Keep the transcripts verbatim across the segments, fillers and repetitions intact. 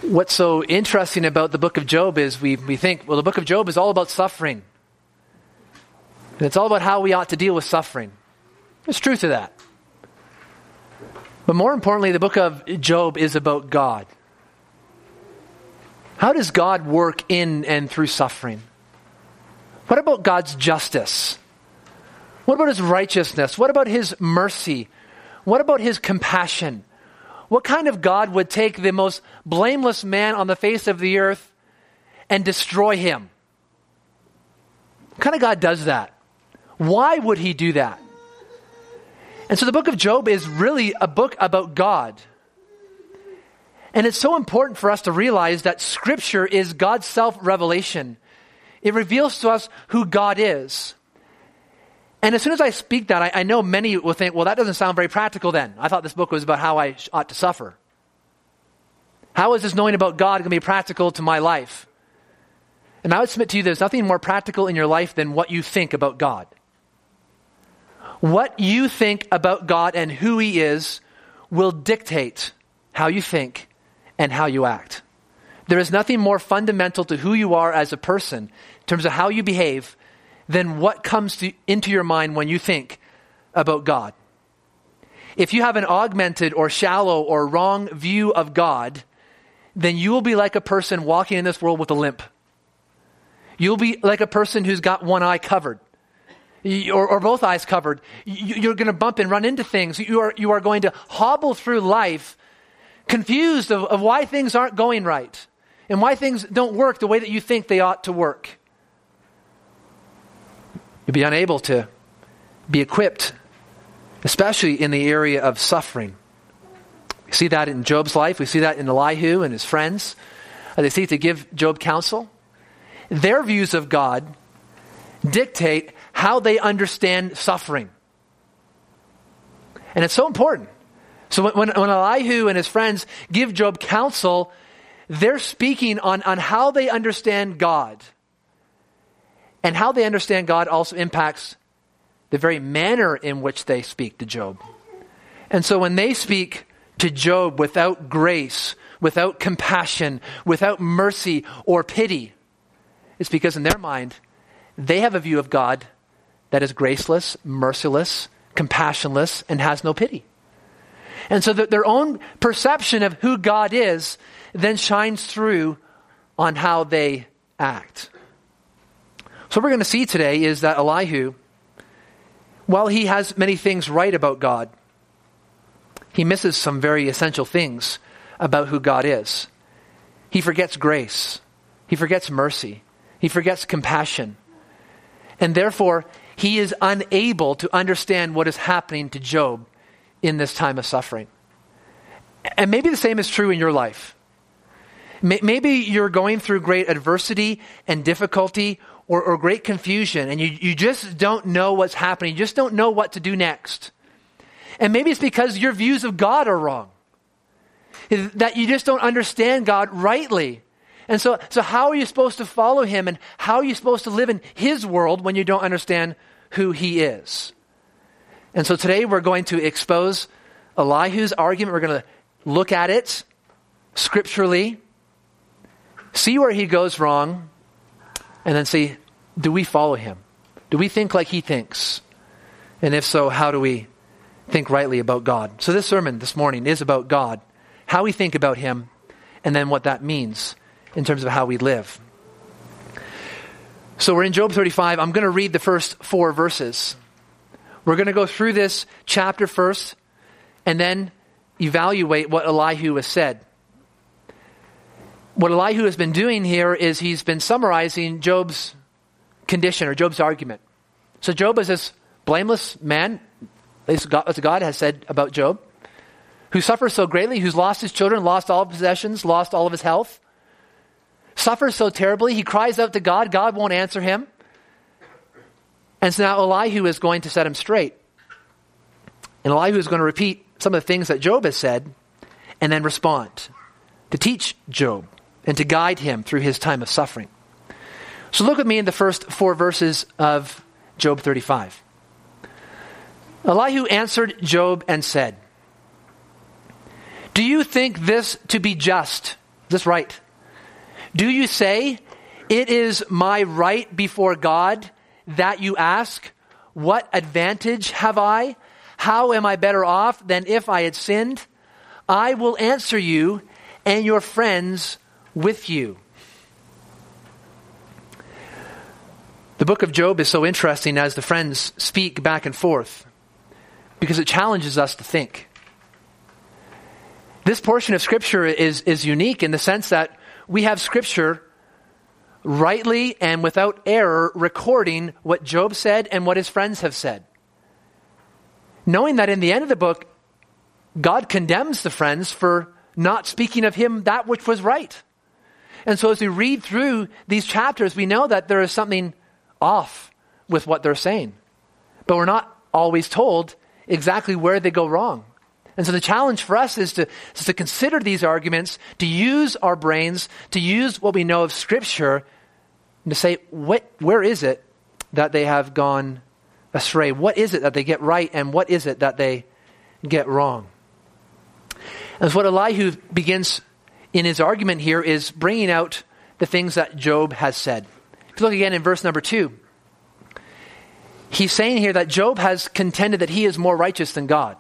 What's so interesting about the book of Job is we, we think, well, the book of Job is all about suffering. And it's all about how we ought to deal with suffering. There's truth to that. But more importantly, the book of Job is about God. How does God work in and through suffering? What about God's justice? What about his righteousness? What about his mercy? What about his compassion? What kind of God would take the most blameless man on the face of the earth and destroy him? What kind of God does that? Why would he do that? And so the book of Job is really a book about God. And it's so important for us to realize that Scripture is God's self-revelation. It reveals to us who God is. And as soon as I speak that, I, I know many will think, well, that doesn't sound very practical then. I thought this book was about how I ought to suffer. How is this knowing about God going to be practical to my life? And I would submit to you there's nothing more practical in your life than what you think about God. What you think about God and who he is will dictate how you think and how you act. There is nothing more fundamental to who you are as a person in terms of how you behave than what comes to, into your mind when you think about God. If you have an augmented or shallow or wrong view of God, then you will be like a person walking in this world with a limp. You'll be like a person who's got one eye covered, or, or both eyes covered. You, you're going to bump and run into things. You are, you are going to hobble through life confused of, of why things aren't going right and why things don't work the way that you think they ought to work. You'll be unable to be equipped, especially in the area of suffering. We see that in Job's life. We see that in Elihu and his friends. They seek to give Job counsel. Their views of God dictate how they understand suffering. And it's so important. So when, when Elihu and his friends give Job counsel, they're speaking on, on how they understand God. And how they understand God also impacts the very manner in which they speak to Job. And so when they speak to Job without grace, without compassion, without mercy or pity, it's because in their mind, they have a view of God that is graceless, merciless, compassionless, and has no pity. And so that their own perception of who God is then shines through on how they act. So what we're going to see today is that Elihu, while he has many things right about God, he misses some very essential things about who God is. He forgets grace. He forgets mercy. He forgets compassion. And therefore, he is unable to understand what is happening to Job in this time of suffering. And maybe the same is true in your life. Maybe you're going through great adversity and difficulty or, or great confusion, and you, you just don't know what's happening. You just don't know what to do next. And maybe it's because your views of God are wrong. That you just don't understand God rightly. And so, so how are you supposed to follow him, and how are you supposed to live in his world when you don't understand who he is? And so today we're going to expose Elihu's argument. We're going to look at it scripturally, see where he goes wrong, and then see, do we follow him? Do we think like he thinks? And if so, how do we think rightly about God? So this sermon this morning is about God, how we think about him, and then what that means in terms of how we live. So we're in Job thirty-five. I'm going to read the first four verses. We're going to go through this chapter first, and then evaluate what Elihu has said. What Elihu has been doing here is he's been summarizing Job's condition or Job's argument. So Job is this blameless man, as God has said about Job, who suffers so greatly, who's lost his children, lost all his possessions, lost all of his health, suffers so terribly, he cries out to God, God won't answer him. And so now Elihu is going to set him straight. And Elihu is going to repeat some of the things that Job has said and then respond to teach Job and to guide him through his time of suffering. So look at me in the first four verses of Job thirty-five. Elihu answered Job and said, "Do you think this to be just?" this right? Do you say, it is my right before God that you ask, what advantage have I? How am I better off than if I had sinned? I will answer you and your friends with you. The book of Job is so interesting as the friends speak back and forth because it challenges us to think. This portion of Scripture is, is unique in the sense that we have Scripture rightly and without error recording what Job said and what his friends have said. Knowing that in the end of the book, God condemns the friends for not speaking of him that which was right. And so as we read through these chapters, we know that there is something off with what they're saying. But we're not always told exactly where they go wrong. And so the challenge for us is to, is to consider these arguments, to use our brains, to use what we know of Scripture, and to say, what, where is it that they have gone astray? What is it that they get right, and what is it that they get wrong? And so what Elihu begins in his argument here is bringing out the things that Job has said. If you look again in verse number two, he's saying here that Job has contended that he is more righteous than God.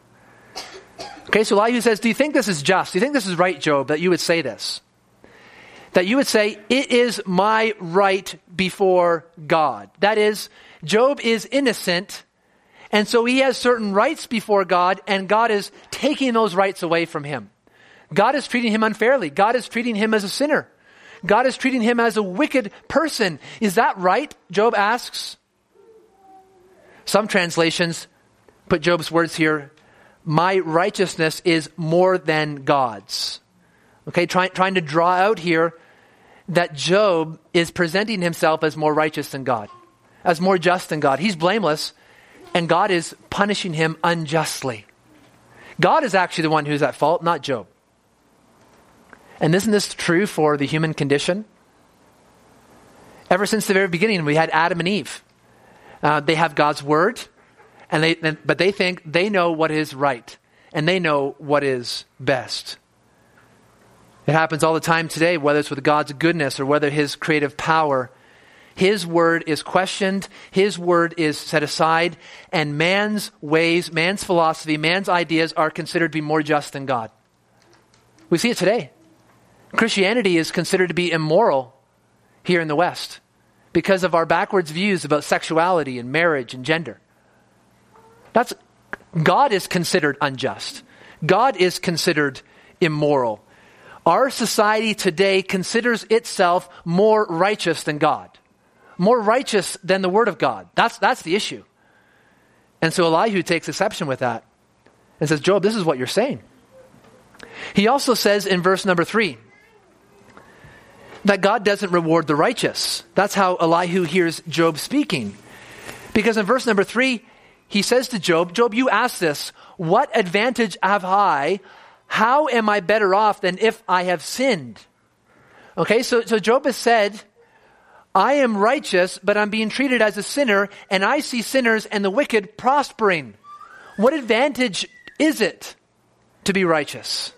Okay, so Elihu says, do you think this is just? Do you think this is right, Job, that you would say this? That you would say, it is my right before God. That is, Job is innocent, and so he has certain rights before God, and God is taking those rights away from him. God is treating him unfairly. God is treating him as a sinner. God is treating him as a wicked person. Is that right? Job asks. Some translations put Job's words here, my righteousness is more than God's. Okay, try, trying to draw out here that Job is presenting himself as more righteous than God, as more just than God. He's blameless, and God is punishing him unjustly. God is actually the one who's at fault, not Job. And isn't this true for the human condition? Ever since the very beginning, we had Adam and Eve. Uh, they have God's word, and they, but they think they know what is right, and they know what is best. It happens all the time today, whether it's with God's goodness or whether his creative power. His word is questioned, his word is set aside, and man's ways, man's philosophy, man's ideas are considered to be more just than God. We see it today. Christianity is considered to be immoral here in the West because of our backwards views about sexuality and marriage and gender. That's, God is considered unjust. God is considered immoral. Our society today considers itself more righteous than God. More righteous than the Word of God. That's, that's the issue. And so Elihu takes exception with that and says, Job, this is what you're saying. He also says in verse number three that God doesn't reward the righteous. That's how Elihu hears Job speaking. Because in verse number three, he says to Job, Job, you ask this, what advantage have I? How am I better off than if I have sinned? Okay, so, so Job has said, I am righteous, but I'm being treated as a sinner, and I see sinners and the wicked prospering. What advantage is it to be righteous?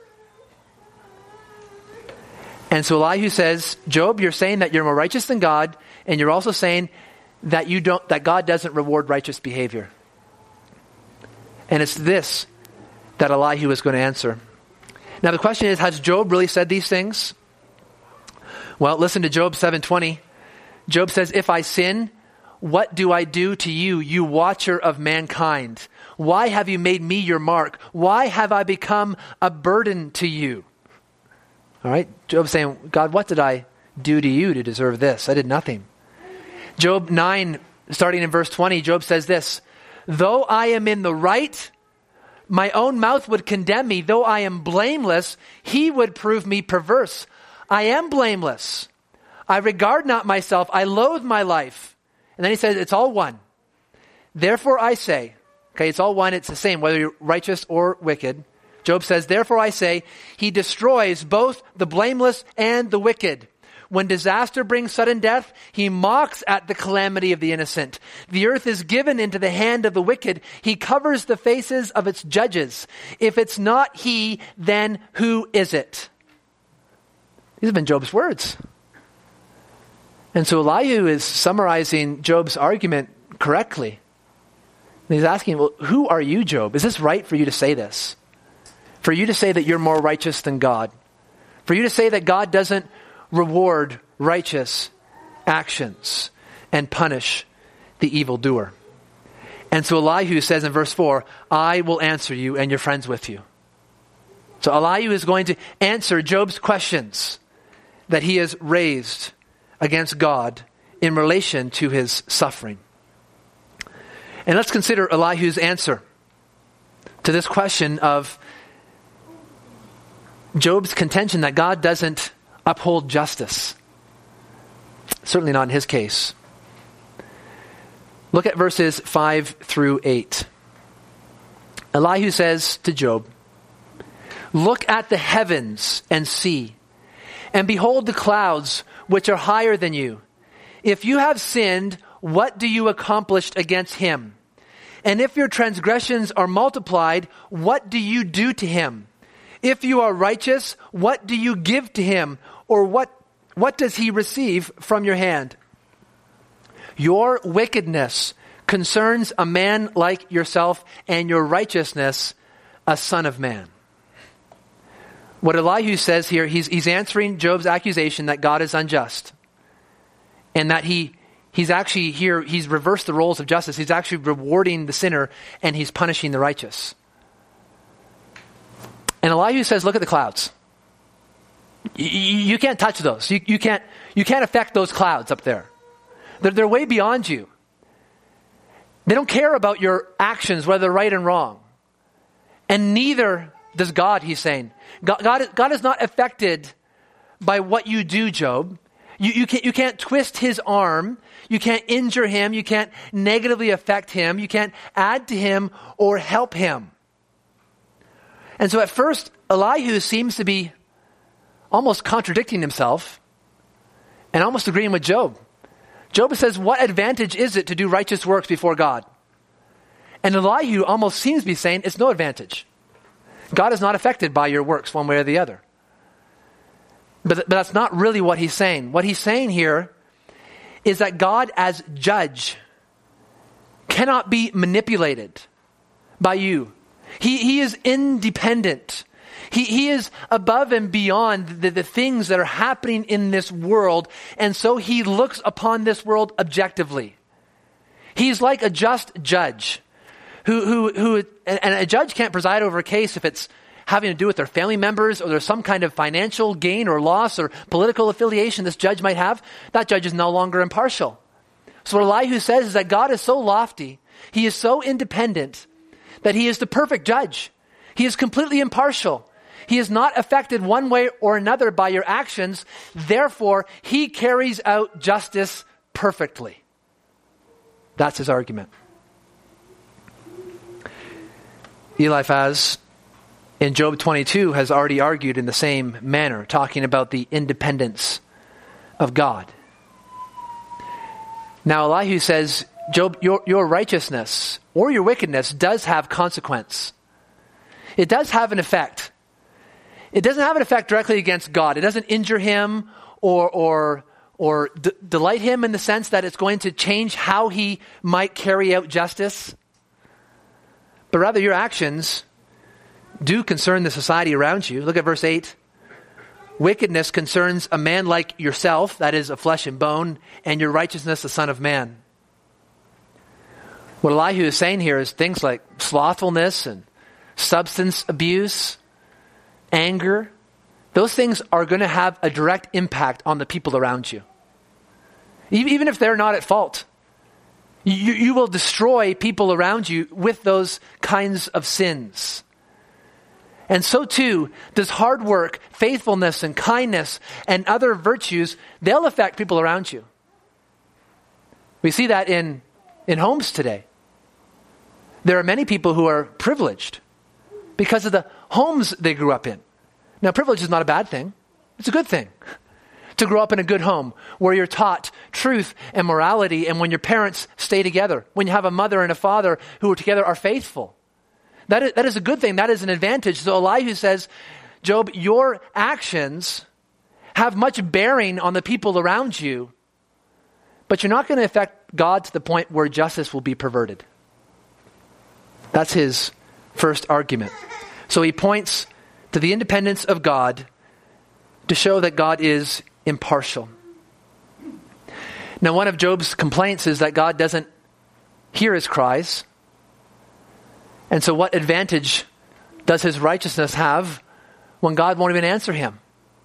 And so Elihu says, Job, you're saying that you're more righteous than God, and you're also saying that you don't, that God doesn't reward righteous behavior. And it's this that Elihu is going to answer. Now the question is, has Job really said these things? Well, listen to Job seven twenty. Job says, if I sin, what do I do to you, you watcher of mankind? Why have you made me your mark? Why have I become a burden to you? All right, Job saying, God, what did I do to you to deserve this? I did nothing. Job nine, starting in verse twenty, Job says this, though I am in the right, my own mouth would condemn me. Though I am blameless, he would prove me perverse. I am blameless. I regard not myself. I loathe my life. And then he says, it's all one. Therefore I say, okay, it's all one. It's the same, whether you're righteous or wicked. Job says, therefore I say, he destroys both the blameless and the wicked. When disaster brings sudden death, he mocks at the calamity of the innocent. The earth is given into the hand of the wicked. He covers the faces of its judges. If it's not he, then who is it? These have been Job's words. And so Elihu is summarizing Job's argument correctly. And he's asking, well, who are you, Job? Is this right for you to say this? For you to say that you're more righteous than God? For you to say that God doesn't reward righteous actions and punish the evildoer? And so Elihu says in verse four, I will answer you and your friends with you. So Elihu is going to answer Job's questions that he has raised against God in relation to his suffering. And let's consider Elihu's answer to this question of Job's contention that God doesn't uphold justice. Certainly not in his case. Look at verses five through eight. Elihu says to Job, look at the heavens and see, and behold the clouds which are higher than you. If you have sinned, what do you accomplish against him? And if your transgressions are multiplied, what do you do to him? If you are righteous, what do you give to him? Or what, what does he receive from your hand? Your wickedness concerns a man like yourself, and your righteousness a son of man. What Elihu says here, he's, he's answering Job's accusation that God is unjust. And that he he's actually here, he's reversed the roles of justice. He's actually rewarding the sinner and he's punishing the righteous. And Elihu says, look at the clouds. You, you can't touch those. You, you can't you can't affect those clouds up there. They're, they're way beyond you. They don't care about your actions, whether right and wrong. And neither does God, he's saying. God, God, God is not affected by what you do, Job. You, you, can't, you can't twist his arm. You can't injure him. You can't negatively affect him. You can't add to him or help him. And so at first, Elihu seems to be almost contradicting himself and almost agreeing with Job. Job says, what advantage is it to do righteous works before God? And Elihu almost seems to be saying, it's no advantage. God is not affected by your works one way or the other. But, but that's not really what he's saying. What he's saying here is that God as judge cannot be manipulated by you. He, he is independent. He, he is above and beyond the, the things that are happening in this world. And so he looks upon this world objectively. He's like a just judge who, who, who, and, and a judge can't preside over a case if it's having to do with their family members or there's some kind of financial gain or loss or political affiliation this judge might have. That judge is no longer impartial. So what Elihu says is that God is so lofty, he is so independent, that he is the perfect judge. He is completely impartial. He is not affected one way or another by your actions. Therefore, he carries out justice perfectly. That's his argument. Eliphaz in Job twenty-two has already argued in the same manner, talking about the independence of God. Now Elihu says, Job, your, your righteousness or your wickedness does have consequence. It does have an effect. It doesn't have an effect directly against God. It doesn't injure him or or or d- delight him in the sense that it's going to change how he might carry out justice. But rather your actions do concern the society around you. Look at verse eight. Wickedness concerns a man like yourself, that is, of flesh and bone, and your righteousness, the son of man. What Elihu is saying here is things like slothfulness and substance abuse, anger. Those things are going to have a direct impact on the people around you. Even if they're not at fault. You, you will destroy people around you with those kinds of sins. And so too does hard work, faithfulness, and kindness, and other virtues. They'll affect people around you. We see that in, in homes today. There are many people who are privileged because of the homes they grew up in. Now, privilege is not a bad thing. It's a good thing to grow up in a good home where you're taught truth and morality, and when your parents stay together, when you have a mother and a father who are together are faithful. That is, that is a good thing. That is an advantage. So Elihu says, Job, your actions have much bearing on the people around you, but you're not going to affect God to the point where justice will be perverted. That's his first argument. So he points to the independence of God to show that God is impartial. Now, one of Job's complaints is that God doesn't hear his cries. And so what advantage does his righteousness have when God won't even answer him?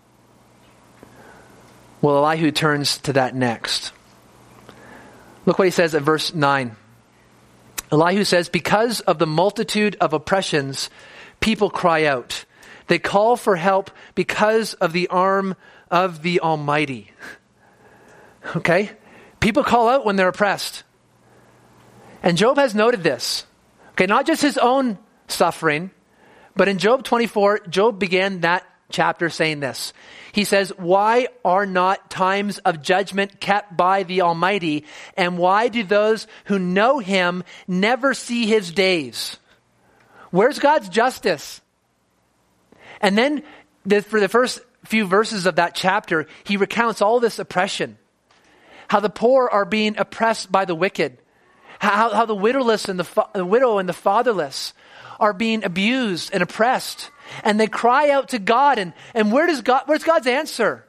Well, Elihu turns to that next. Look what he says at verse nine. Elihu says, because of the multitude of oppressions, people cry out. They call for help because of the arm of the Almighty. Okay? People call out when they're oppressed. And Job has noted this. Okay, not just his own suffering, but in Job twenty-four, Job began that chapter saying this. He says, why are not times of judgment kept by the Almighty? And why do those who know him never see his days? Where's God's justice? And then the, for the first few verses of that chapter, he recounts all this oppression. How the poor are being oppressed by the wicked. How, how the widowless and the, fa- the widow and the fatherless are being abused and oppressed. And they cry out to God. And, and where does God, where's God's answer?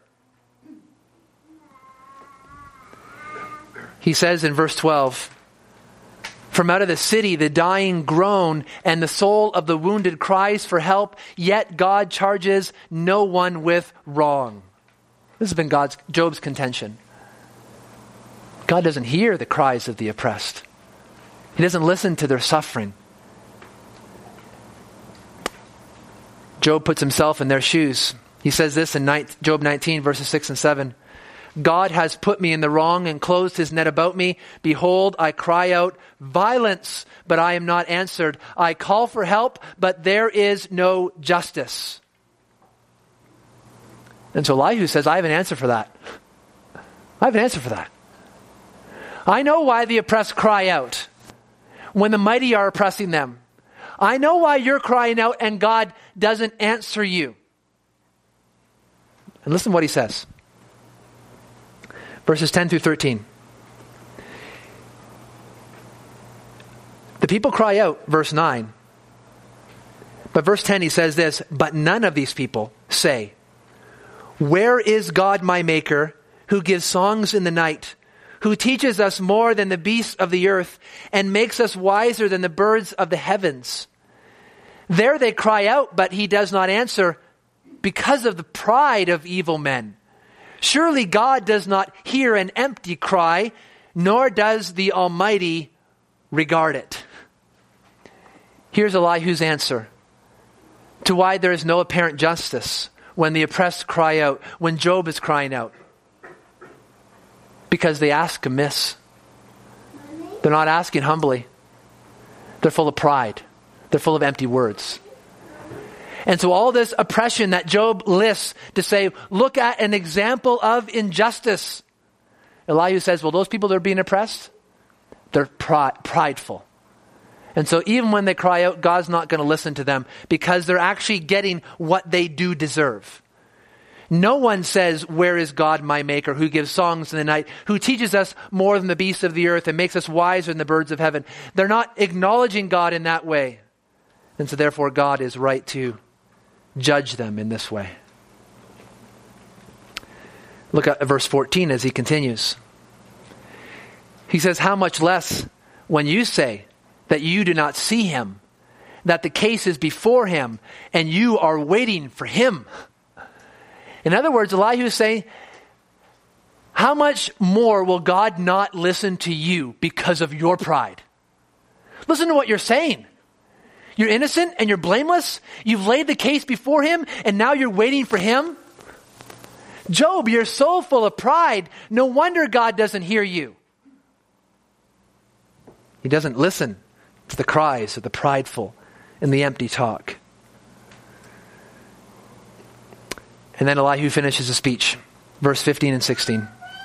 He says in verse twelve, from out of the city the dying groan, and the soul of the wounded cries for help, yet God charges no one with wrong. This has been God's Job's contention. God doesn't hear the cries of the oppressed. He doesn't listen to their suffering. Job puts himself in their shoes. He says this in Job nineteen, verses six and seven. God has put me in the wrong and closed his net about me. Behold, I cry out violence, but I am not answered. I call for help, but there is no justice. And so Elihu says, I have an answer for that. I have an answer for that. I know why the oppressed cry out when the mighty are oppressing them. I know why you're crying out and God doesn't answer you. And listen to what he says. Verses ten through thirteen. The people cry out, verse nine. But verse ten, he says this, but none of these people say, where is God my maker, who gives songs in the night, who teaches us more than the beasts of the earth, and makes us wiser than the birds of the heavens? There they cry out, but he does not answer, because of the pride of evil men. Surely God does not hear an empty cry, nor does the Almighty regard it. Here's Elihu's answer to why there is no apparent justice when the oppressed cry out, when Job is crying out. Because they ask amiss. They're not asking humbly. They're full of pride. They're full of empty words. And so all this oppression that Job lists to say, look at an example of injustice. Elihu says, well, those people that are being oppressed, they're pride, prideful. And so even when they cry out, God's not going to listen to them because they're actually getting what they do deserve. No one says, where is God my maker, who gives songs in the night, who teaches us more than the beasts of the earth and makes us wiser than the birds of heaven. They're not acknowledging God in that way. And so therefore God is right to judge them in this way. Look at verse fourteen as he continues. He says, how much less when you say that you do not see him, that the case is before him, and you are waiting for him. In other words, Elihu is saying, how much more will God not listen to you because of your pride? Listen to what you're saying. You're innocent and you're blameless. You've laid the case before him and now you're waiting for him. Job, you're so full of pride. No wonder God doesn't hear you. He doesn't listen to the cries of the prideful and the empty talk. And then Elihu finishes the speech. Verse fifteen and sixteen.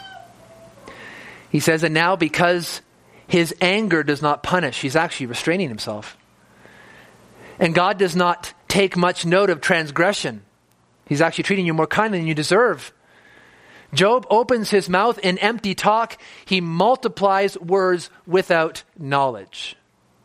He says that now because his anger does not punish, he's actually restraining himself. And God does not take much note of transgression. He's actually treating you more kindly than you deserve. Job opens his mouth in empty talk. He multiplies words without knowledge.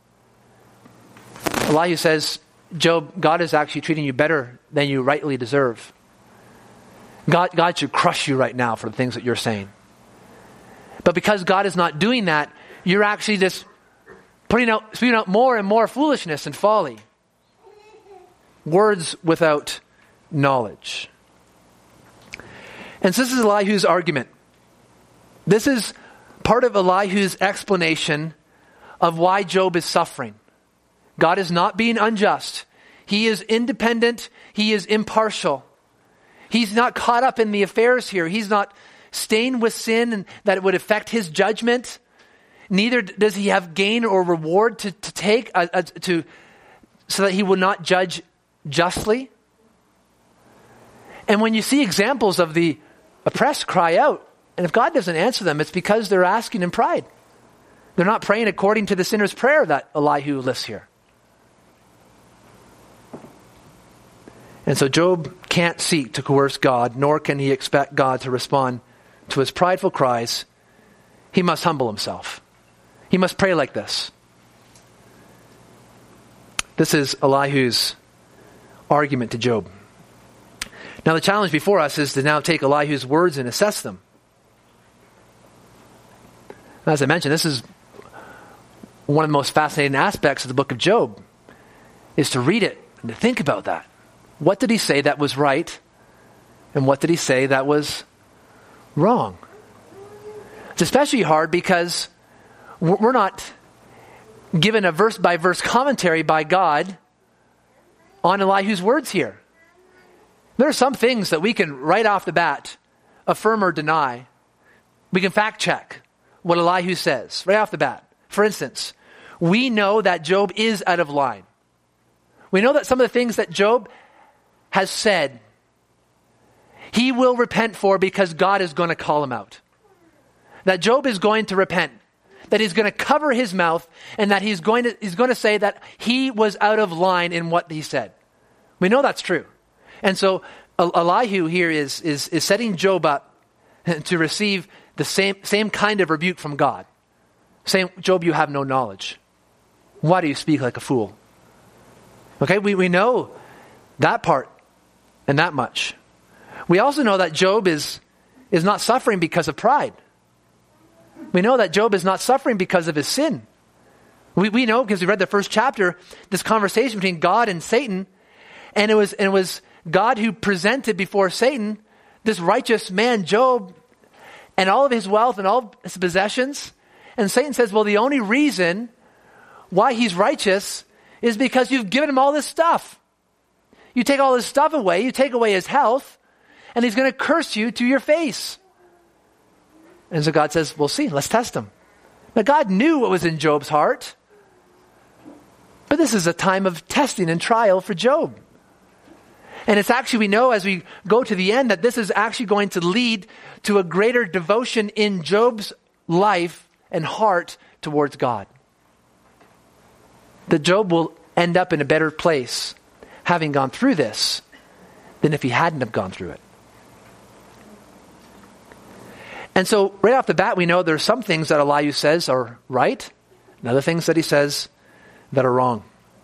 Elihu says, Job, God is actually treating you better than you rightly deserve. God, God should crush you right now for the things that you're saying. But because God is not doing that, you're actually just putting out, spewing out more and more foolishness and folly. Words without knowledge. And so this is Elihu's argument. This is part of Elihu's explanation of why Job is suffering. God is not being unjust. He is independent. He is impartial. He's not caught up in the affairs here. He's not stained with sin and that it would affect his judgment. Neither does he have gain or reward to, to take uh, uh, to, so that he will not judge justly. And when you see examples of the oppressed cry out, and if God doesn't answer them, it's because they're asking in pride. They're not praying according to the sinner's prayer that Elihu lists here. And so Job can't seek to coerce God, nor can he expect God to respond to his prideful cries. He must humble himself. He must pray like this. This is Elihu's argument to Job. Now the challenge before us is to now take Elihu's words and assess them. As I mentioned, this is one of the most fascinating aspects of the book of Job, is to read it and to think about that. What did he say that was right? And what did he say that was wrong? It's especially hard because we're not given a verse-by-verse commentary by God on Elihu's words here. There are some things that we can right off the bat affirm or deny. We can fact check what Elihu says right off the bat. For instance, we know that Job is out of line. We know that some of the things that Job has said, he will repent for because God is going to call him out. That Job is going to repent. That he's going to cover his mouth and that he's going to, he's going to say that he was out of line in what he said. We know that's true. And so Elihu here is, is, is setting Job up to receive the same, same kind of rebuke from God. Saying, Job, you have no knowledge. Why do you speak like a fool? Okay, we, we know that part and that much. We also know that Job is, is not suffering because of pride. We know that Job is not suffering because of his sin. We, we know, because we read the first chapter, this conversation between God and Satan, and it was, and it was God who presented before Satan this righteous man, Job, and all of his wealth and all of his possessions. And Satan says, well, the only reason why he's righteous is because you've given him all this stuff. You take all his stuff away, you take away his health, and he's going to curse you to your face. And so God says, we'll see, let's test him. Now God knew what was in Job's heart. But this is a time of testing and trial for Job. And it's actually, we know as we go to the end that this is actually going to lead to a greater devotion in Job's life and heart towards God. That Job will end up in a better place having gone through this than if he hadn't have gone through it. And so right off the bat, we know there are some things that Elihu says are right, and other things that he says that are wrong.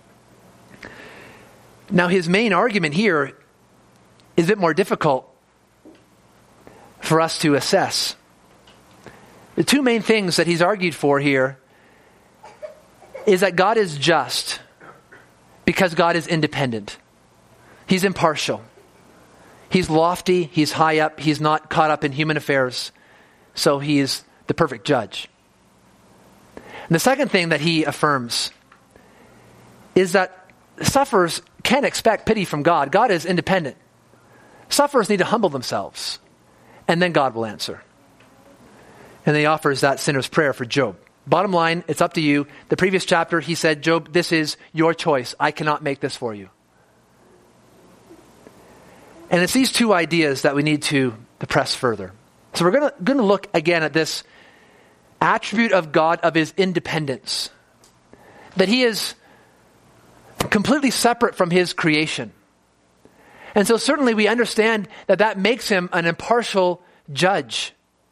Now his main argument here is a bit more difficult for us to assess. The two main things that he's argued for here is that God is just because God is independent. He's impartial. He's lofty. He's high up. He's not caught up in human affairs. So he is the perfect judge. And the second thing that he affirms is that sufferers can't expect pity from God. God is independent. Sufferers need to humble themselves, and then God will answer. And then he offers that sinner's prayer for Job. Bottom line, it's up to you. The previous chapter, he said, Job, this is your choice. I cannot make this for you. And it's these two ideas that we need to, to press further. So we're going to going to look again at this attribute of God of his independence. That he is completely separate from his creation. And so certainly we understand that that makes him an impartial judge.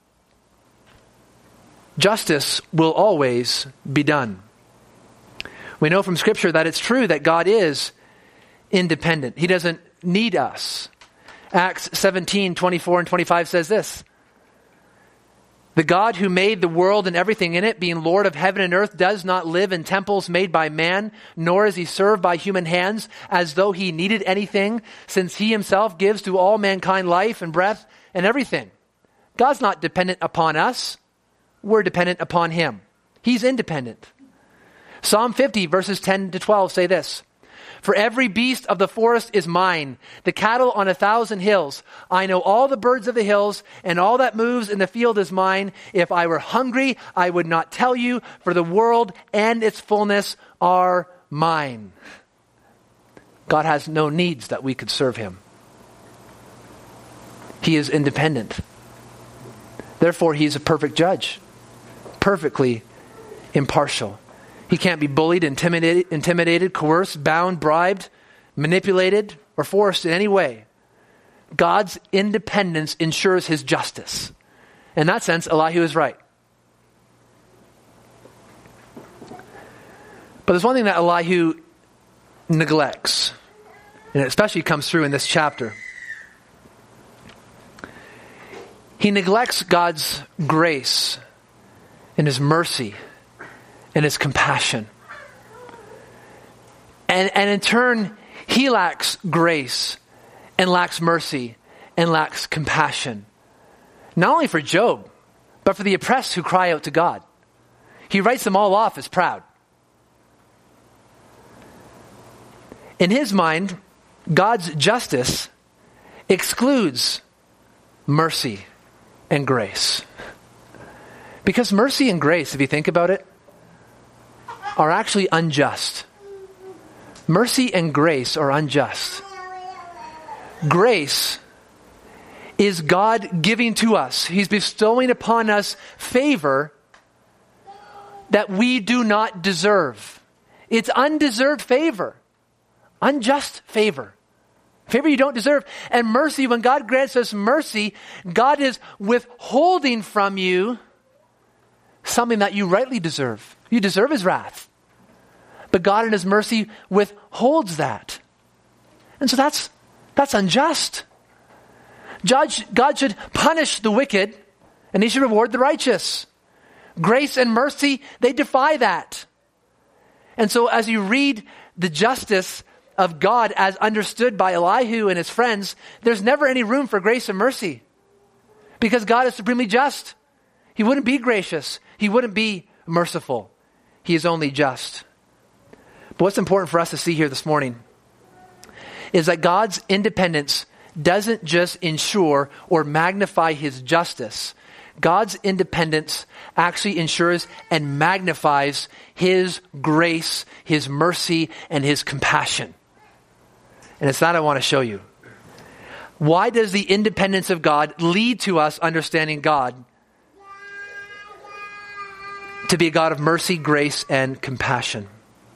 Justice will always be done. We know from Scripture that it's true that God is independent. He doesn't need us. Acts seventeen, twenty-four and twenty-five says this: "The God who made the world and everything in it, being Lord of heaven and earth, does not live in temples made by man, nor is he served by human hands as though he needed anything, since he himself gives to all mankind life and breath and everything." God's not dependent upon us. We're dependent upon him. He's independent. Psalm fifty verses ten to twelve say this: "For every beast of the forest is mine, the cattle on a thousand hills. I know all the birds of the hills, and all that moves in the field is mine. If I were hungry, I would not tell you, for the world and its fullness are mine." God has no needs that we could serve him. He is independent. Therefore, he's a perfect judge, perfectly impartial. He can't be bullied, intimidated, intimidated, coerced, bound, bribed, manipulated, or forced in any way. God's independence ensures his justice. In that sense, Elihu is right. But there's one thing that Elihu neglects, and it especially comes through in this chapter. He neglects God's grace and his mercy and his compassion. And, and in turn, he lacks grace and lacks mercy and lacks compassion. Not only for Job, but for the oppressed who cry out to God. He writes them all off as proud. In his mind, God's justice excludes mercy and grace. Because mercy and grace, if you think about it, are actually unjust. Mercy and grace are unjust. Grace is God giving to us. He's bestowing upon us favor that we do not deserve. It's undeserved favor. Unjust favor. Favor you don't deserve. And mercy, when God grants us mercy, God is withholding from you something that you rightly deserve. You deserve his wrath. But God in his mercy withholds that. And so that's that's unjust. Judge, God should punish the wicked and he should reward the righteous. Grace and mercy, they defy that. And so as you read the justice of God as understood by Elihu and his friends, there's never any room for grace and mercy. Because God is supremely just. He wouldn't be gracious. He wouldn't be merciful. He is only just. But what's important for us to see here this morning is that God's independence doesn't just ensure or magnify his justice. God's independence actually ensures and magnifies his grace, his mercy, and his compassion. And it's that I want to show you. Why does the independence of God lead to us understanding God to be a God of mercy, grace, and compassion?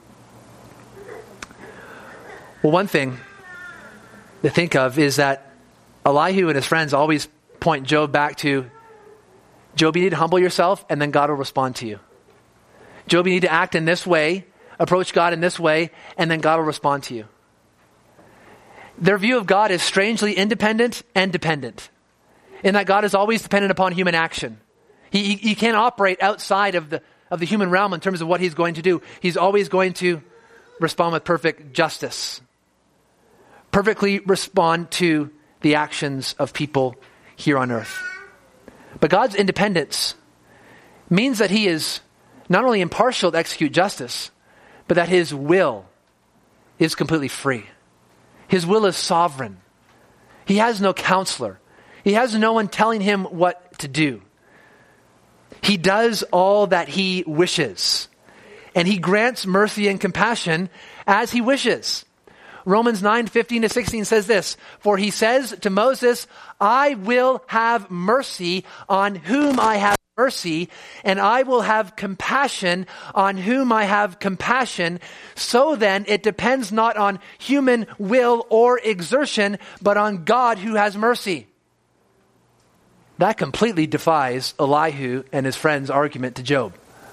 Well, one thing to think of is that Elihu and his friends always point Job back to, Job, you need to humble yourself and then God will respond to you. Job, you need to act in this way, approach God in this way, and then God will respond to you. Their view of God is strangely independent and dependent, in that God is always dependent upon human action. He, he, he can't operate outside of the, of the human realm in terms of what he's going to do. He's always going to respond with perfect justice. Perfectly respond to the actions of people here on earth. But God's independence means that he is not only impartial to execute justice, but that his will is completely free. His will is sovereign. He has no counselor. He has no one telling him what to do. He does all that he wishes. And he grants mercy and compassion as he wishes. Romans nine, fifteen to sixteen says this: "For he says to Moses, I will have mercy on whom I have mercy, and I will have compassion on whom I have compassion. So then it depends not on human will or exertion, but on God who has mercy." That completely defies Elihu and his friend's argument to Job.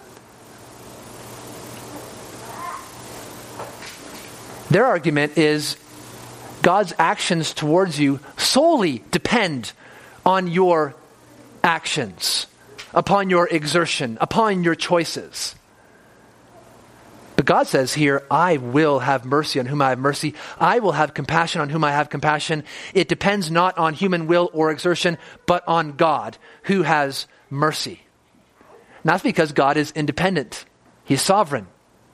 Their argument is God's actions towards you solely depend on your actions, upon your exertion, upon your choices. But God says here, I will have mercy on whom I have mercy. I will have compassion on whom I have compassion. It depends not on human will or exertion, but on God who has mercy. And that's because God is independent. He's sovereign.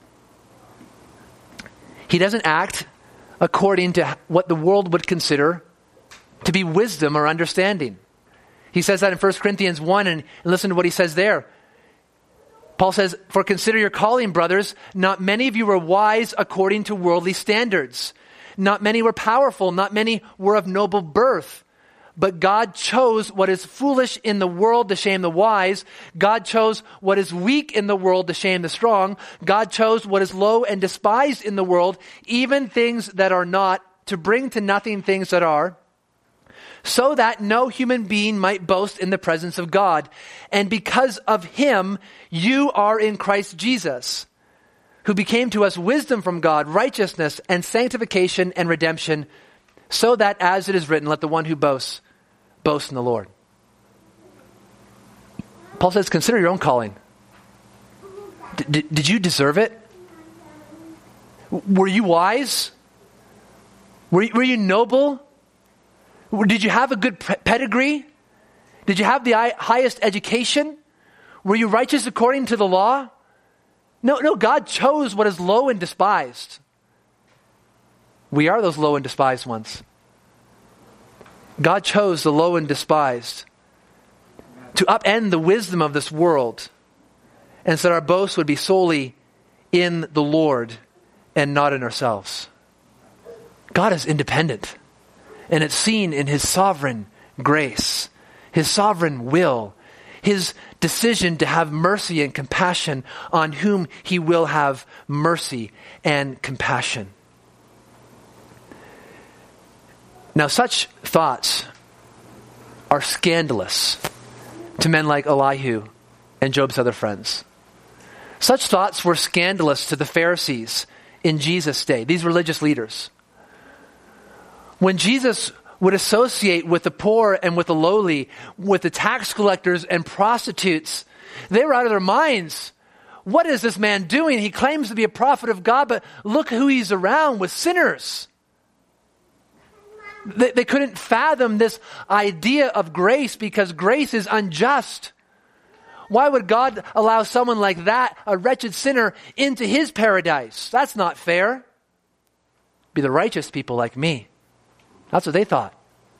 He doesn't act according to what the world would consider to be wisdom or understanding. He says that in First Corinthians one, and listen to what he says there. Paul says, for consider your calling, brothers. Not many of you were wise according to worldly standards. Not many were powerful. Not many were of noble birth. But God chose what is foolish in the world to shame the wise. God chose what is weak in the world to shame the strong. God chose what is low and despised in the world, even things that are not, to bring to nothing things that are, so that no human being might boast in the presence of God. And because of him, you are in Christ Jesus, who became to us wisdom from God, righteousness and sanctification and redemption, so that, as it is written, let the one who boasts, boast in the Lord. Paul says, consider your own calling. D- d- did you deserve it? Were you wise? Were you, were you noble? Did you have a good pedigree? Did you have the highest education? Were you righteous according to the law? No, no, God chose what is low and despised. We are those low and despised ones. God chose the low and despised to upend the wisdom of this world, and so that our boast would be solely in the Lord and not in ourselves. God is independent, and it's seen in his sovereign grace, his sovereign will, his decision to have mercy and compassion on whom he will have mercy and compassion. Now, such thoughts are scandalous to men like Elihu and Job's other friends. Such thoughts were scandalous to the Pharisees in Jesus' day, these religious leaders. When Jesus would associate with the poor and with the lowly, with the tax collectors and prostitutes, they were out of their minds. What is this man doing? He claims to be a prophet of God, but look who he's around with, sinners. They, they couldn't fathom this idea of grace because grace is unjust. Why would God allow someone like that, a wretched sinner, into his paradise? That's not fair. Be the righteous people like me. That's what they thought.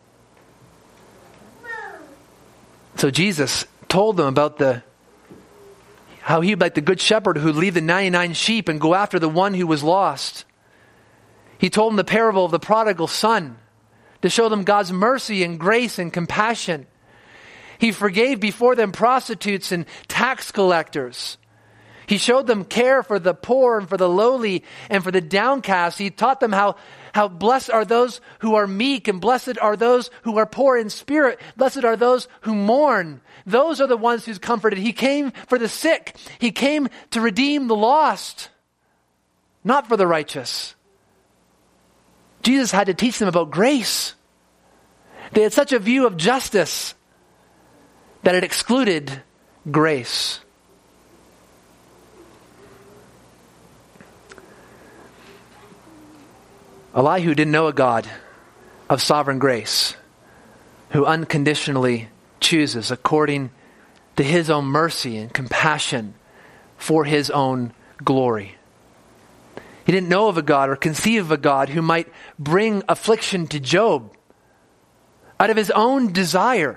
So Jesus told them about the how he'd like the good shepherd who'd leave the ninety-nine sheep and go after the one who was lost. He told them the parable of the prodigal son to show them God's mercy and grace and compassion. He forgave before them prostitutes and tax collectors. He showed them care for the poor and for the lowly and for the downcast. He taught them how, how blessed are those who are meek, and blessed are those who are poor in spirit. Blessed are those who mourn. Those are the ones who's comforted. He came for the sick. He came to redeem the lost, not for the righteous. Jesus had to teach them about grace. They had such a view of justice that it excluded grace. Elihu didn't know a God of sovereign grace who unconditionally chooses according to his own mercy and compassion for his own glory. He didn't know of a God or conceive of a God who might bring affliction to Job out of his own desire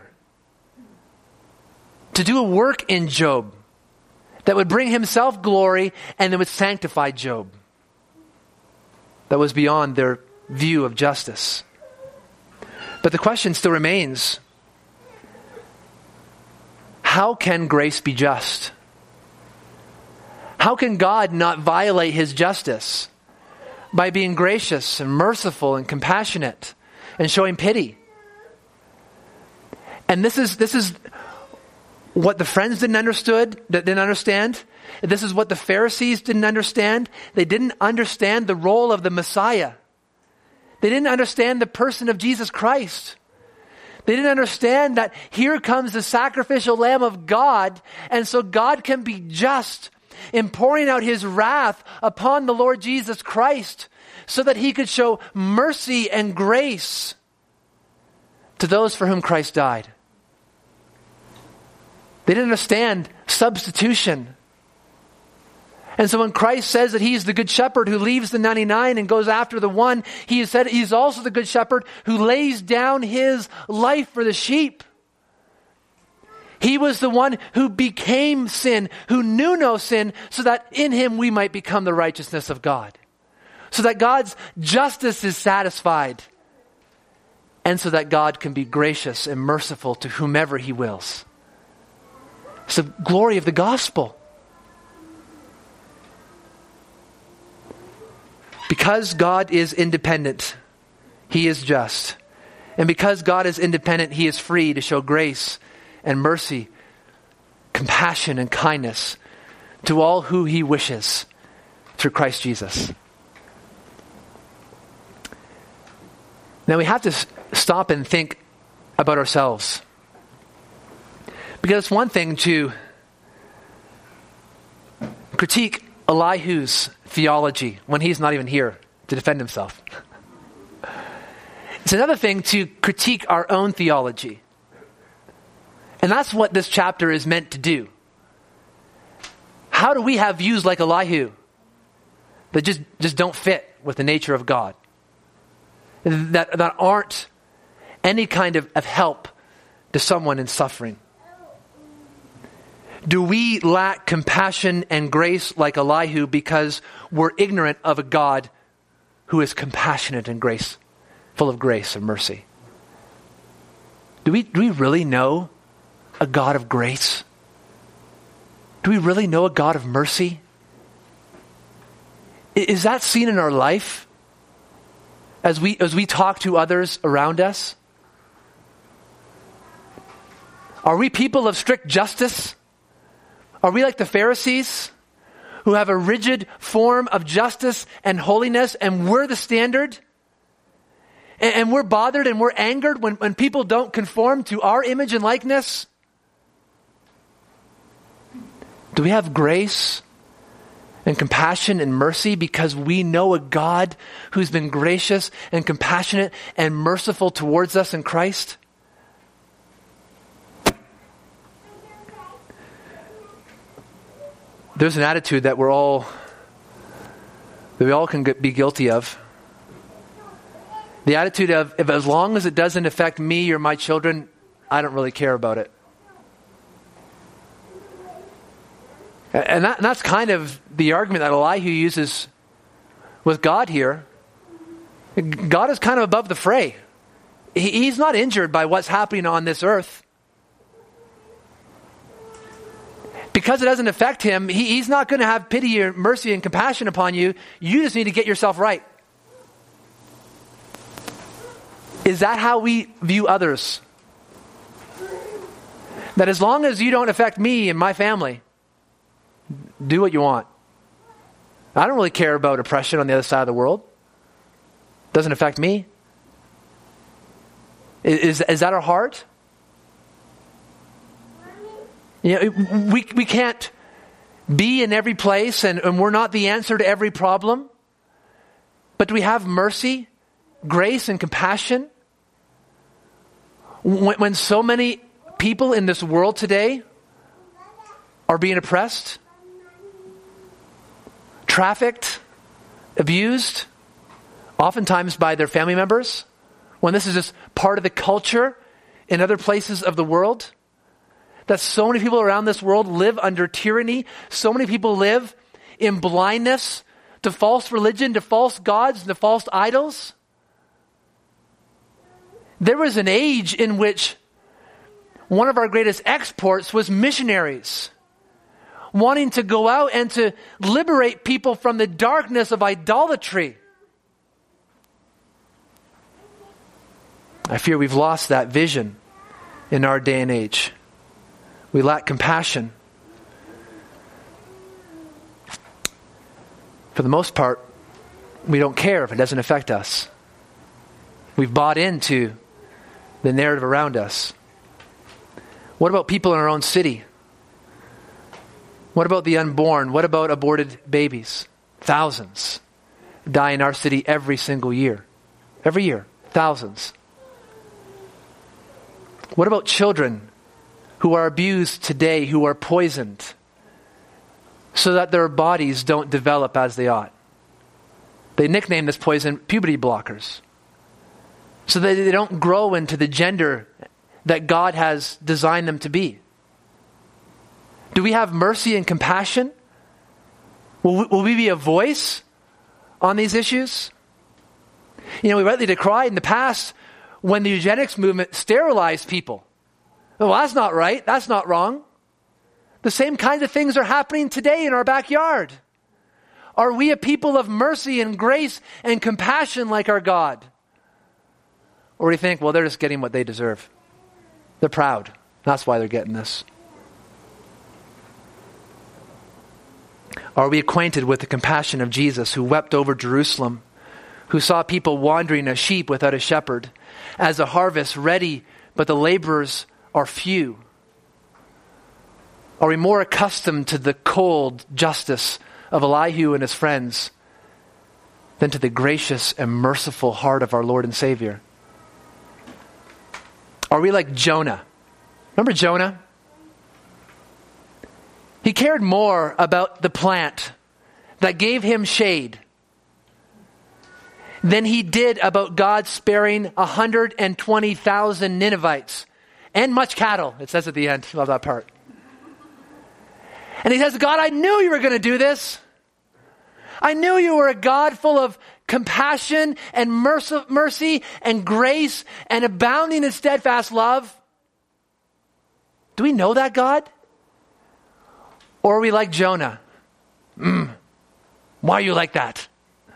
to do a work in Job that would bring himself glory and that would sanctify Job. That was beyond their view of justice. But the question still remains, how can grace be just? How can God not violate his justice by being gracious and merciful and compassionate and showing pity? And this is this is what the friends didn't understood, didn't understand. This is what the Pharisees didn't understand. They didn't understand the role of the Messiah. They didn't understand the person of Jesus Christ. They didn't understand that here comes the sacrificial Lamb of God, and so God can be just in pouring out his wrath upon the Lord Jesus Christ so that he could show mercy and grace to those for whom Christ died. They didn't understand substitution. And so when Christ says that he's the good shepherd who leaves the ninety-nine and goes after the one, he has said he's also the good shepherd who lays down his life for the sheep. He was the one who became sin, who knew no sin, so that in him we might become the righteousness of God. So that God's justice is satisfied. And so that God can be gracious and merciful to whomever he wills. It's the glory of the gospel. Because God is independent, he is just. And because God is independent, he is free to show grace and mercy, compassion and kindness to all who he wishes through Christ Jesus. Now we have to stop and think about ourselves. Because it's one thing to critique Elihu's theology when he's not even here to defend himself. It's another thing to critique our own theology. And that's what this chapter is meant to do. How do we have views like Elihu that just, just don't fit with the nature of God? That, that aren't any kind of, of help to someone in suffering? Do we lack compassion and grace like Elihu because we're ignorant of a God who is compassionate and grace, full of grace and mercy? Do we, do we really know a God of grace? Do we really know a God of mercy? Is that seen in our life as we, as we talk to others around us? Are we people of strict justice? Are we like the Pharisees who have a rigid form of justice and holiness and we're the standard? And, and we're bothered and we're angered when, when people don't conform to our image and likeness? Do we have grace and compassion and mercy because we know a God who's been gracious and compassionate and merciful towards us in Christ? There's an attitude that we're all, that we all can be guilty of. The attitude of, if as long as it doesn't affect me or my children, I don't really care about it. And, that, and that's kind of the argument that Elihu uses with God here. God is kind of above the fray. He, he's not injured by what's happening on this earth. Because it doesn't affect him, he, he's not going to have pity or mercy and compassion upon you. You just need to get yourself right. Is that how we view others? That as long as you don't affect me and my family, do what you want. I don't really care about oppression on the other side of the world. Doesn't affect me. Is, is that our heart? You know, we, we can't be in every place and, and we're not the answer to every problem. But do we have mercy, grace, and compassion? When, when so many people in this world today are being oppressed, trafficked, abused, oftentimes by their family members, when this is just part of the culture in other places of the world, that so many people around this world live under tyranny, so many people live in blindness to false religion, to false gods, and to false idols. There was an age in which one of our greatest exports was missionaries, wanting to go out and to liberate people from the darkness of idolatry. I fear we've lost that vision in our day and age. We lack compassion. For the most part, we don't care if it doesn't affect us. We've bought into the narrative around us. What about people in our own city? What about the unborn? What about aborted babies? Thousands die in our city every single year. Every year, thousands. What about children who are abused today, who are poisoned so that their bodies don't develop as they ought? They nickname this poison puberty blockers, so that they don't grow into the gender that God has designed them to be. Do we have mercy and compassion? Will we, will we be a voice on these issues? You know, we rightly decried in the past when the eugenics movement sterilized people. Well, that's not right. That's not wrong. The same kinds of things are happening today in our backyard. Are we a people of mercy and grace and compassion like our God? Or do you think, well, they're just getting what they deserve? They're proud. That's why they're getting this. Are we acquainted with the compassion of Jesus, who wept over Jerusalem, who saw people wandering as sheep without a shepherd, as a harvest ready, but the laborers are few? Are we more accustomed to the cold justice of Elihu and his friends than to the gracious and merciful heart of our Lord and Savior? Are we like Jonah? Remember Jonah? He cared more about the plant that gave him shade than he did about God sparing one hundred twenty thousand Ninevites and much cattle. It says at the end. Love that part. And he says, God, I knew you were going to do this. I knew you were a God full of compassion and mercy and grace and abounding in steadfast love. Do we know that God? Or are we like Jonah? Mm, why are you like that?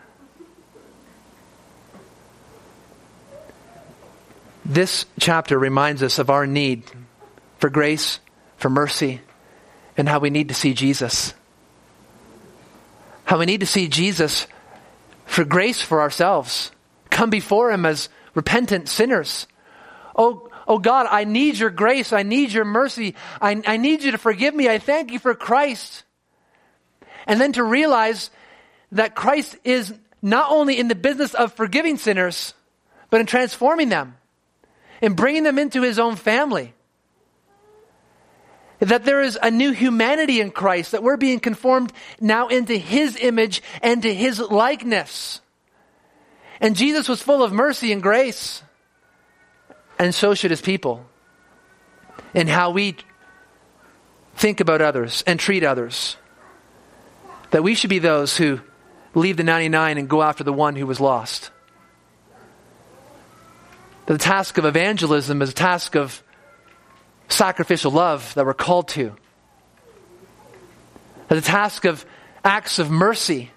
This chapter reminds us of our need for grace, for mercy, and how we need to see Jesus. How we need to see Jesus for grace for ourselves. Come before him as repentant sinners. Oh, oh God, I need your grace. I need your mercy. I, I need you to forgive me. I thank you for Christ. And then to realize that Christ is not only in the business of forgiving sinners, but in transforming them and bringing them into his own family. That there is a new humanity in Christ, that we're being conformed now into his image and to his likeness. And Jesus was full of mercy and grace. And so should his people. In how we think about others and treat others. That we should be those who leave the ninety-nine and go after the one who was lost. That the task of evangelism is a task of sacrificial love that we're called to. That the task of acts of mercy,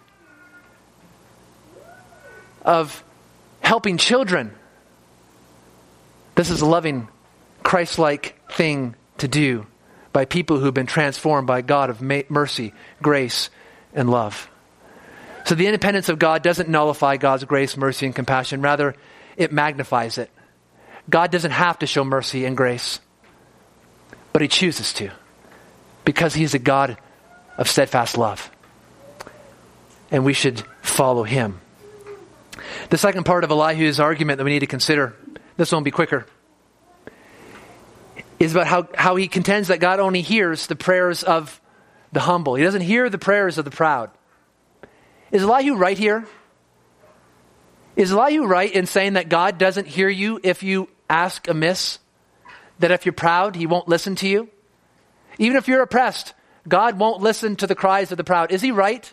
of helping children, this is a loving, Christ-like thing to do by people who've been transformed by God of mercy, grace, and love. So the independence of God doesn't nullify God's grace, mercy, and compassion. Rather, it magnifies it. God doesn't have to show mercy and grace, but he chooses to, because he's a God of steadfast love. And we should follow him. The second part of Elihu's argument that we need to consider, this won't be quicker, is about how, how he contends that God only hears the prayers of the humble. He doesn't hear the prayers of the proud. Is Elihu right here? Is Elihu right in saying that God doesn't hear you if you ask amiss? That if you're proud, he won't listen to you? Even if you're oppressed, God won't listen to the cries of the proud. Is he right?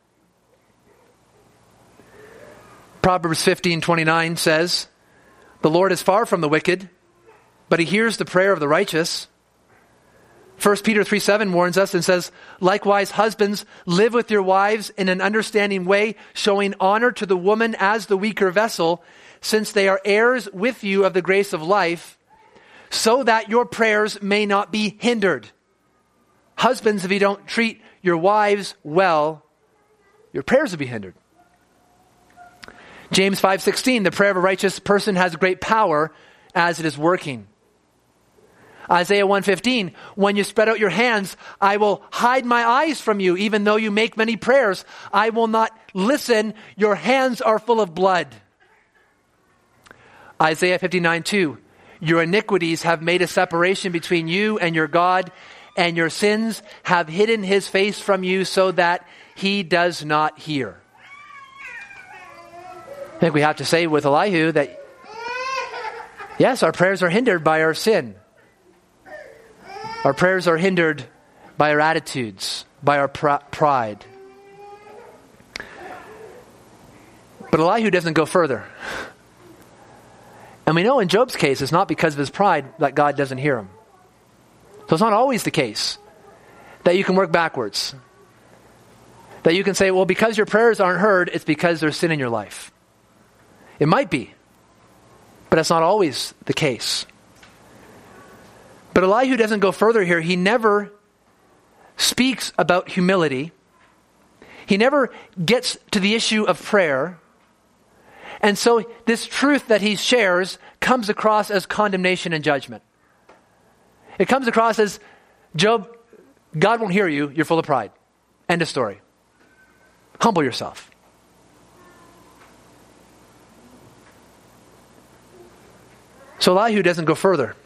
Proverbs fifteen twenty-nine says, "The Lord is far from the wicked, but he hears the prayer of the righteous." First Peter three seven warns us and says, "Likewise, husbands, live with your wives in an understanding way, showing honor to the woman as the weaker vessel, since they are heirs with you of the grace of life, so that your prayers may not be hindered. Husbands, if you don't treat your wives well, your prayers will be hindered. James five sixteen, the prayer of a righteous person has great power as it is working. Isaiah one fifteen, when you spread out your hands, I will hide my eyes from you, even though you make many prayers. I will not listen. Your hands are full of blood. Isaiah fifty-nine two, your iniquities have made a separation between you and your God, and your sins have hidden his face from you so that he does not hear. I think we have to say with Elihu that, yes, our prayers are hindered by our sin. Our prayers are hindered by our attitudes, by our pr- pride. But Elihu doesn't go further. And we know in Job's case, it's not because of his pride that God doesn't hear him. So it's not always the case that you can work backwards. That you can say, well, because your prayers aren't heard, it's because there's sin in your life. It might be, but that's not always the case. But Elihu doesn't go further here. He never speaks about humility. He never gets to the issue of prayer. And so this truth that he shares comes across as condemnation and judgment. It comes across as, Job, God won't hear you. You're full of pride. End of story. Humble yourself. So Elihu doesn't go further.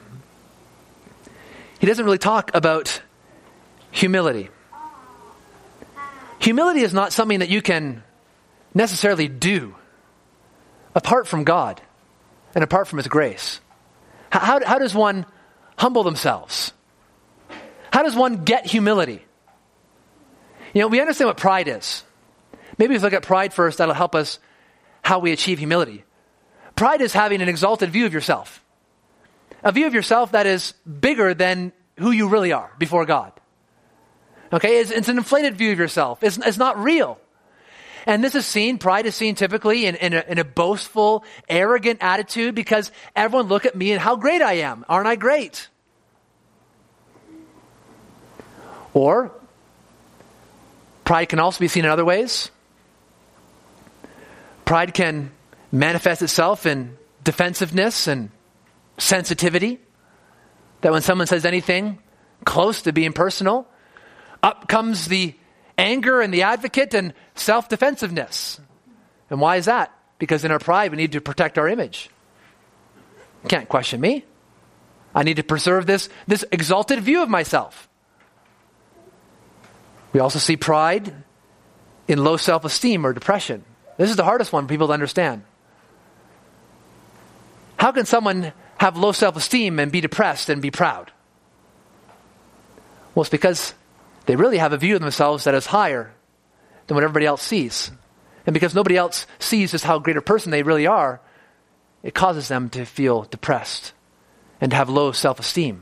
He doesn't really talk about humility. Humility is not something that you can necessarily do apart from God and apart from his grace. How, how, how does one humble themselves? How does one get humility? You know, we understand what pride is. Maybe if we look at pride first, that'll help us how we achieve humility. Pride is having an exalted view of yourself. A view of yourself that is bigger than who you really are before God. Okay, it's, it's an inflated view of yourself. It's, it's not real. And this is seen, pride is seen typically in, in, a, in a boastful, arrogant attitude because everyone look at me and how great I am. Aren't I great? Or pride can also be seen in other ways. Pride can manifest itself in defensiveness and sensitivity. That when someone says anything close to being personal, up comes the anger and the advocate and self-defensiveness. And why is that? Because in our pride, we need to protect our image. You can't question me. I need to preserve this, this exalted view of myself. We also see pride in low self-esteem or depression. This is the hardest one for people to understand. How can someone have low self-esteem and be depressed and be proud? Well, it's because they really have a view of themselves that is higher than what everybody else sees. And because nobody else sees just how great a person they really are, it causes them to feel depressed and to have low self-esteem.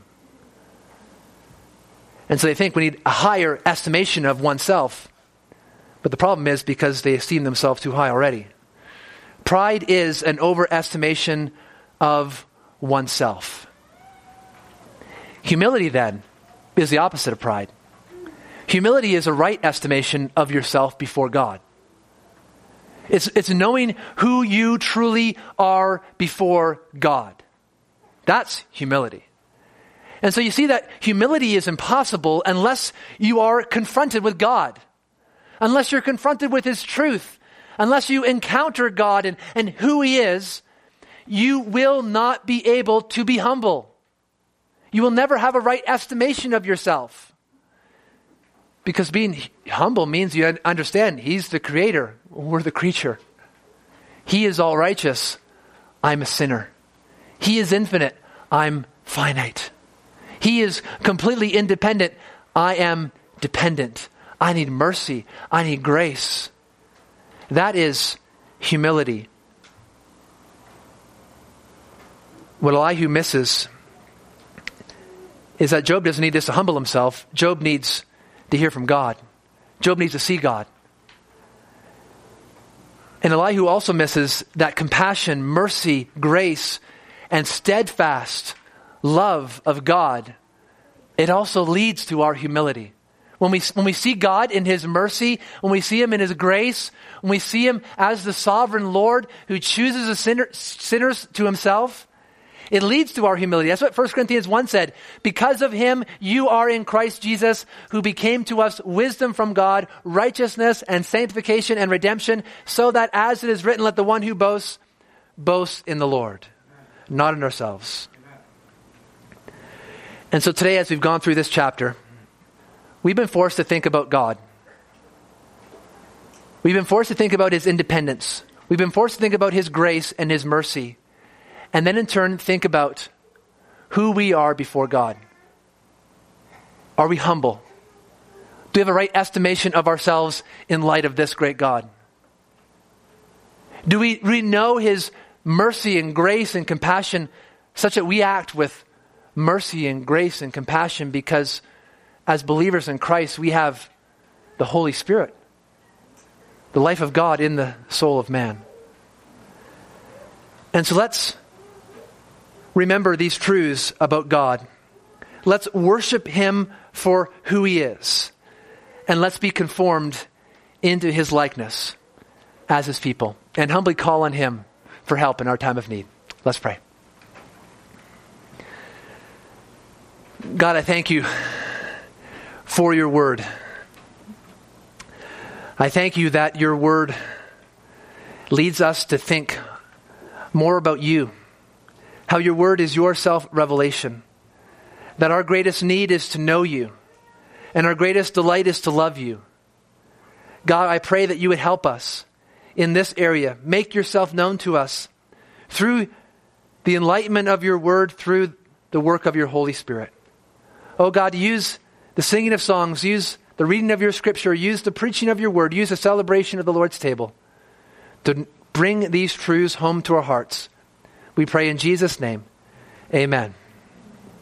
And so they think we need a higher estimation of oneself. But the problem is because they esteem themselves too high already. Pride is an overestimation of oneself. Humility, then, is the opposite of pride. Humility is a right estimation of yourself before God. It's, it's knowing who you truly are before God. That's humility. And so you see that humility is impossible unless you are confronted with God. Unless you're confronted with his truth. Unless you encounter God and, and who he is, you will not be able to be humble. You will never have a right estimation of yourself. Because being humble means you understand he's the creator, we're the creature. He is all righteous, I'm a sinner. He is infinite, I'm finite. He is completely independent, I am dependent. I need mercy, I need grace. That is humility. What Elihu misses is that Job doesn't need this to humble himself. Job needs to hear from God. Job needs to see God. And Elihu also misses that compassion, mercy, grace, and steadfast love of God, it also leads to our humility. When we, when we see God in his mercy, when we see him in his grace, when we see him as the sovereign Lord who chooses the sinner, sinners to himself, it leads to our humility. That's what First Corinthians one said. Because of him, you are in Christ Jesus, who became to us wisdom from God, righteousness and sanctification and redemption, so that as it is written, let the one who boasts, boast in the Lord, not in ourselves. And so today, as we've gone through this chapter, we've been forced to think about God. We've been forced to think about his independence. We've been forced to think about his grace and his mercy. And then in turn, think about who we are before God. Are we humble? Do we have a right estimation of ourselves in light of this great God? Do we, we know his mercy and grace and compassion such that we act with mercy and grace and compassion because as believers in Christ, we have the Holy Spirit, the life of God in the soul of man. And so let's remember these truths about God. Let's worship him for who he is. And let's be conformed into his likeness as his people. And humbly call on him for help in our time of need. Let's pray. God, I thank you for your word. I thank you that your word leads us to think more about you, how your word is your self-revelation, that our greatest need is to know you, and our greatest delight is to love you. God, I pray that you would help us in this area. Make yourself known to us through the enlightenment of your word, through the work of your Holy Spirit. Oh God, use the singing of songs, use the reading of your scripture, use the preaching of your word, use the celebration of the Lord's table to bring these truths home to our hearts. We pray in Jesus' name. Amen.